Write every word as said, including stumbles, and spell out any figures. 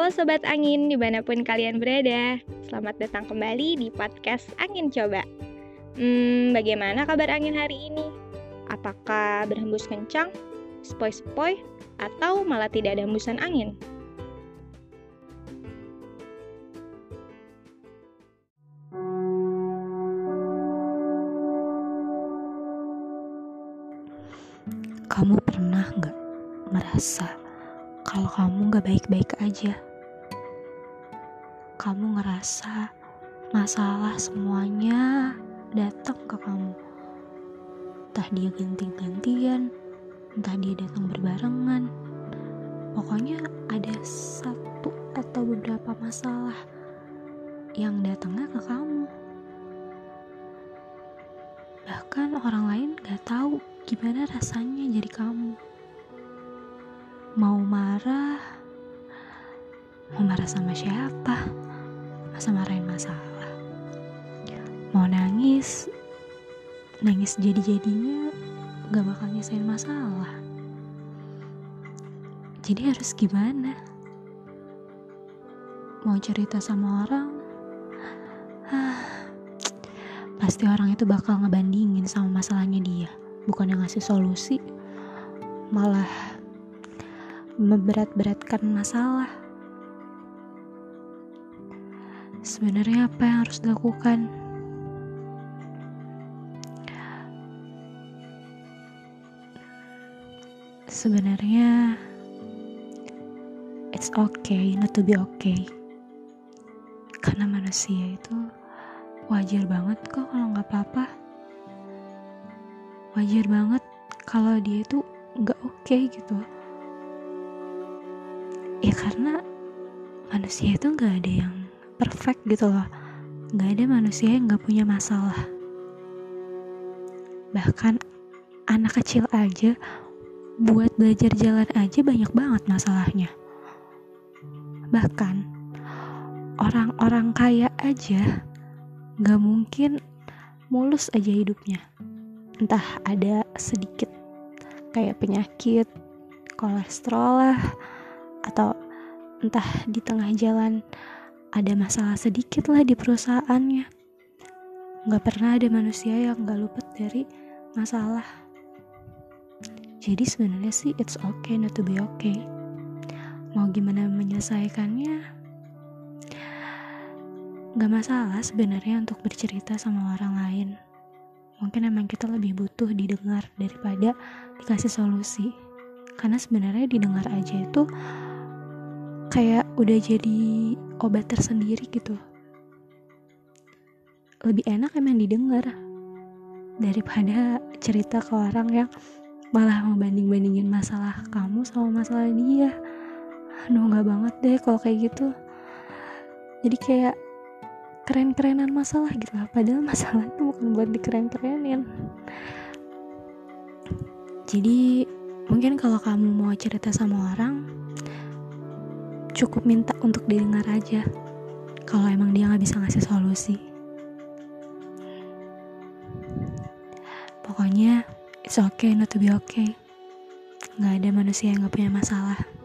Halo Sobat Angin, dimanapun kalian berada. Selamat datang kembali di podcast Angin Coba. Hmm, bagaimana kabar angin hari ini? Apakah berhembus kencang, sepoi-sepoi, atau malah tidak ada hembusan angin? Kamu pernah gak merasa kalau kamu gak baik-baik aja? Kamu ngerasa masalah semuanya datang ke kamu. Entah dia ganti-gantian, entah dia datang berbarengan. Pokoknya ada satu atau beberapa masalah yang datangnya ke kamu. Bahkan orang lain gak tahu gimana rasanya jadi kamu. Mau marah, mau marah sama siapa? Masa marahin masalah. Mau nangis, nangis jadi-jadinya gak bakal nyesain masalah. Jadi harus gimana? Mau cerita sama orang, ah, pasti orang itu bakal ngebandingin sama masalahnya dia. Bukannya ngasih solusi, malah memberat-beratkan masalah. Sebenarnya apa yang harus dilakukan? Sebenarnya it's okay not to be okay. Karena manusia itu wajar banget kok kalau gak apa-apa. Wajar banget kalau dia itu gak oke gitu. Ya karena manusia itu gak ada yang perfect gitu loh. Gak ada manusia yang gak punya masalah. Bahkan anak kecil aja buat belajar jalan aja banyak banget masalahnya. Bahkan orang-orang kaya aja gak mungkin mulus aja hidupnya. Entah ada sedikit kayak penyakit, kolesterol lah, atau entah di tengah jalan ada masalah sedikit lah di perusahaannya. Gak pernah ada manusia yang gak luput dari masalah. Jadi sebenarnya sih it's okay not to be okay. Mau gimana menyelesaikannya, gak masalah sebenarnya untuk bercerita sama orang lain. Mungkin emang kita lebih butuh didengar daripada dikasih solusi. Karena sebenarnya didengar aja itu kayak udah jadi obat tersendiri gitu. Lebih enak emang didengar daripada cerita ke orang yang malah membanding-bandingin masalah kamu sama masalah dia. Aduh gak banget deh kalau kayak gitu. Jadi kayak keren-kerenan masalah gitu lah. Padahal masalah itu bukan buat dikeren-kerenin. Jadi mungkin kalau kamu mau cerita sama orang, cukup minta untuk didengar aja. Kalau emang dia gak bisa ngasih solusi. Pokoknya it's okay not to be okay. Gak ada manusia yang gak punya masalah.